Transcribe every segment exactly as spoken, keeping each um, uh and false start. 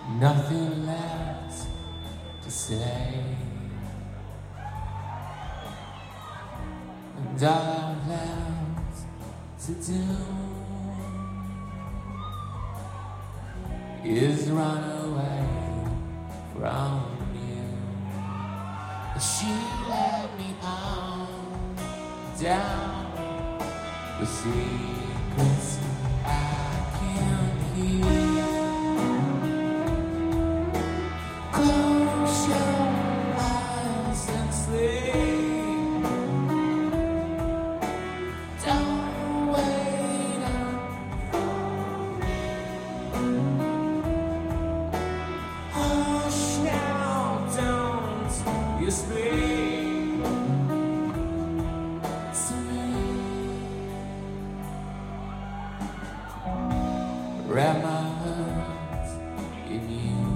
Nothing left to say, and all I'm left to do is run away from you. She led me on down the secrets I can't hear. Close your eyes and sleep. Don't wait up for me. Hush now, don't you speak to me. Wrap my heart in you.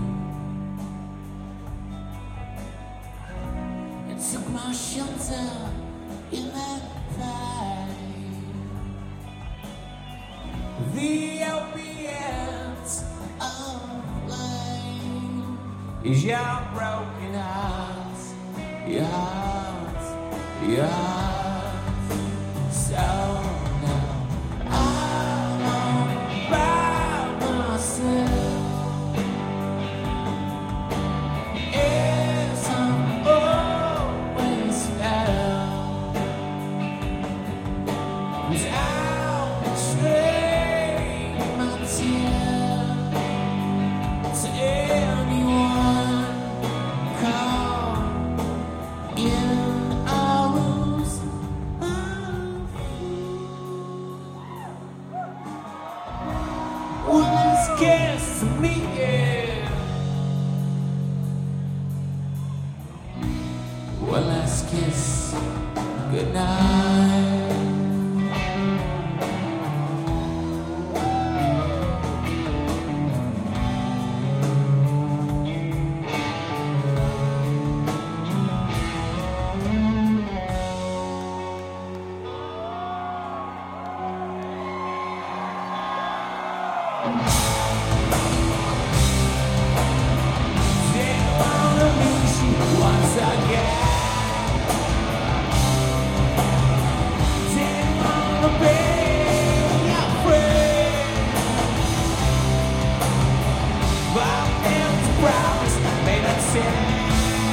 Took my shelter in that fight. The opiates of life is your broken heart, your heart, your heart. So now I'm all by myself. Kiss me, yeah. One last kiss, good night. Once again, didn't wanna be your friend, but I failed to promise, made a sin.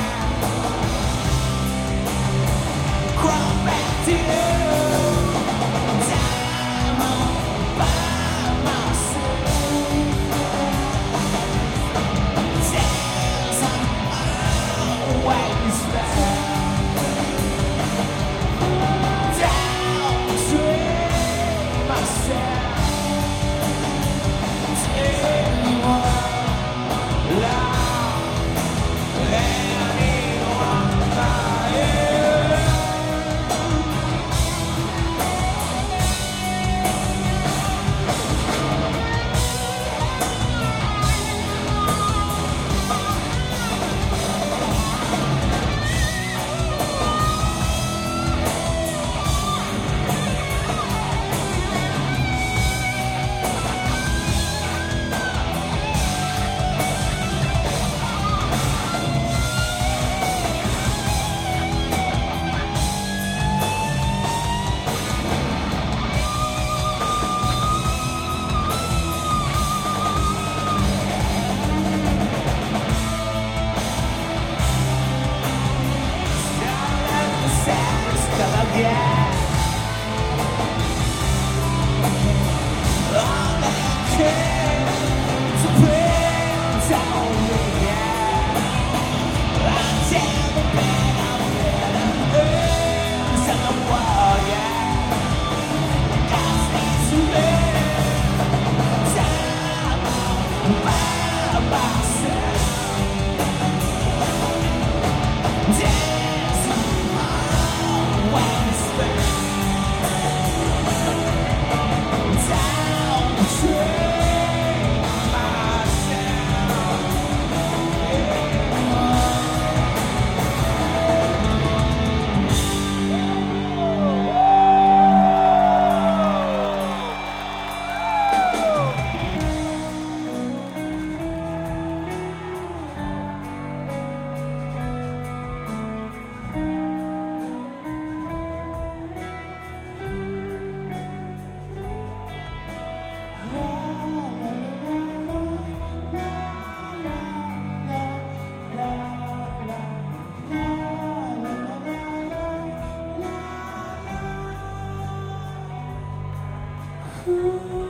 Crawl back to you, time all by myself. Days I'm always back. Ooh.